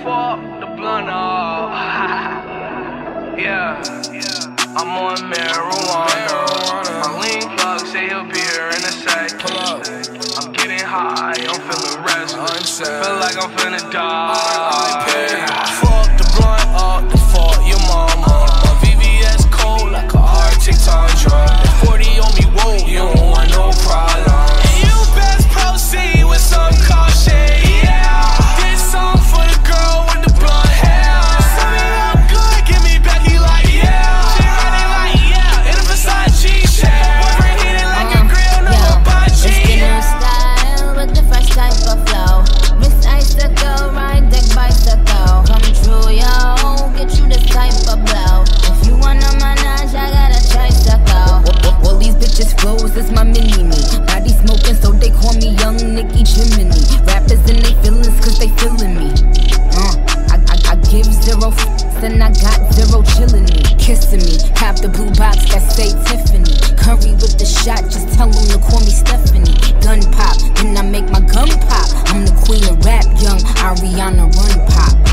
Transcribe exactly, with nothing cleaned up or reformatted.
fuck the blunt up. Yeah, I'm on marijuana. My lean plug say he'll be here in a sec. I'm getting high, I'm feeling restless. Feel like I'm finna die. Fuck the blunt up, the fuck your mama. My V V S cold like a Arctic tundra. forty on me, whoa, you don't want no problem. And you best proceed with some caution, yeah. This song for the girl with the blonde hair. Tell me I'm good, give me back, he like, yeah. She riding like, yeah, in a Versace chair. Boyfriend eating like a grill, no hibachi. It's the new style with the fresh type of flow. Miss Icicle, ride deck bicycle. Come true, yo, get you this type of blow. If you wanna manage, I got a tricycle. All these bitches flows, it's my mini-me. Body smoking, so they call me Young Nicki Jiminy. Rappers in they feelings, cause they feeling me. Uh, I, I, I give zero f***s and I got zero chillin' me. Kissing me, cop the blue box that say Tiffany. Curry with the shot, just tell them to call me Stephanie. Gun pop, then I make my gun pop. I'm the queen of rap, young Ariana Run Pop.